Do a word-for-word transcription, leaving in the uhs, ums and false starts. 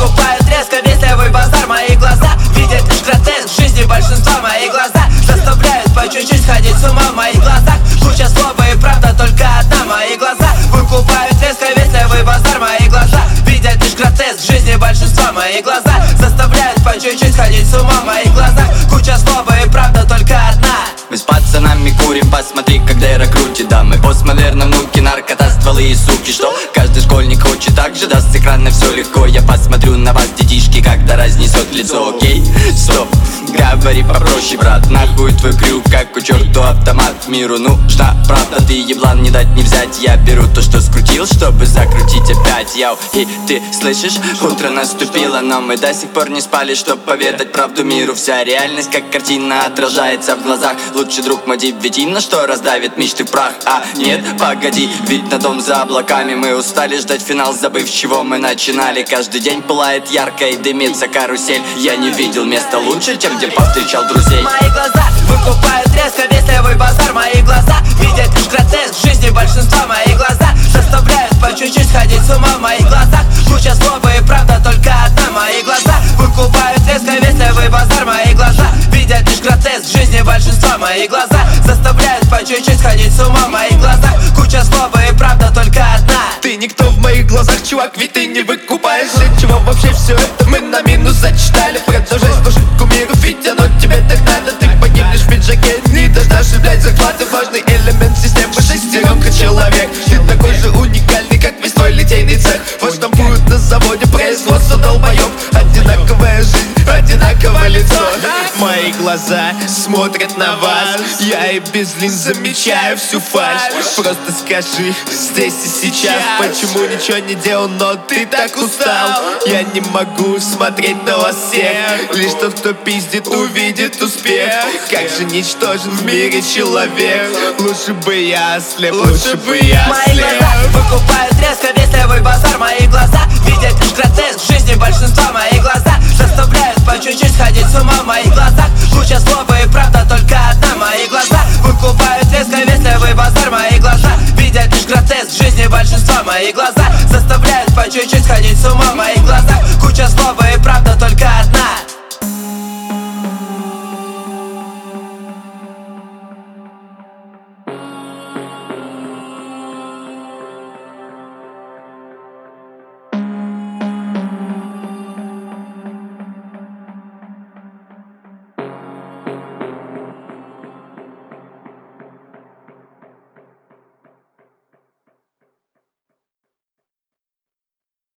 выкупают резко весь левый базар. Мои глаза видят лишь гротеск в жизни большинства. Мои глаза заставляют по чуть-чуть сходить с ума. В моих глазах куча слова и правда только одна. Мои глаза выкупают резко весь левый базар. Мои глаза видят лишь гротеск в жизни большинства. Мои глаза заставляют по чуть-чуть сходить с ума. В моих глазах куча слова и правда только одна. Мы с пацанами курим, посмотри, как Дэра крутит. Да, мы постмодерны, внуки, наркота, стволы и суки. Что каждый школьник хочет так же, да, с экрана все легко. Я посмотрю на вас, детишки, когда разнесет лицо. Окей, стоп, говори попроще, брат. Нахуй твой крюк, как у черту автомат. Миру нужна правда, ты еблан, не дать не взять. Я беру то, что скрутил, чтобы закрутить опять. Яу, и ты слышишь, утро наступило, но мы до сих пор не спали, чтоб поведать правду миру. Вся реальность, как картина, отражается в глазах. Лучший друг мой девятина, что раздавит мечты в прах. А нет, погоди, ведь на дом за облаками. Мы устали ждать финал, забыв, с чего мы начинали. Каждый день пылает ярко и дымится карусель. Я не видел места лучше, чем где повстречал друзей. Мои глаза выкупают резко весь левый базар. Мои глаза видят лишь гротеск в жизни большинства. Мои глаза заставляют по чуть-чуть сходить с ума. В моих глазах куча слова и правда только одна. Мои глаза выкупают резко весь левый базар. Мои глаза видят лишь гротеск в жизни большинства. Мои глаза заставляют по чуть-чуть сходить с ума. В моих глазах куча слова и правда только одна. Ты никто в моих глазах, чувак, ведь ты не выкупаешь. Для чего вообще все это мы на минус зачитали? Продолжай слушать кумиров, ведь оно тебе так надо. Ты погибнешь в пиджаке, не дождашься, блять, захваты. Важный элемент системы, шестеренка человек. Ты такой же уникальный, как весь твой литейный цех. Вот штампуют на заводе производство долбоёб. Одинаковая жизнь, одинаковое лицо. Мои глаза смотрят на вас. Я и без линз замечаю всю фальшь. Просто скажи здесь и сейчас, почему ничего не делал, но ты так устал. Я не могу смотреть на вас всех. Лишь тот, кто пиздит, увидит успех. Как же ничтожен в мире человек. Лучше бы я слеп, лучше бы я Мои слеп. глаза выкупают резко весь левый базар. Мои глаза видят лишь гротеск в жизни большинства. Мои глаза заставляют по чуть-чуть сходить с ума. В моих глазах куча слова и правда только одна. Мои глаза выкупают резко весь левый базар. Мои глаза видят лишь гротеск в жизни большинства. Мои глаза заставляют по чуть-чуть сходить с ума. В моих глазах куча слова и правда только